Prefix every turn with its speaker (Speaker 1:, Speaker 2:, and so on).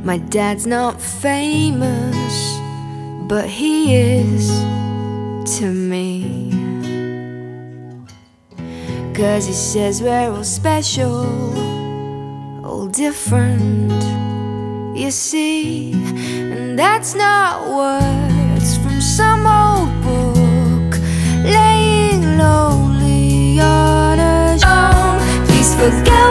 Speaker 1: My dad's not famous, but he is to me. 'Cause he says we're all special, all different, you see. And that's not words from some old book, laying lonely on a stone. Please forget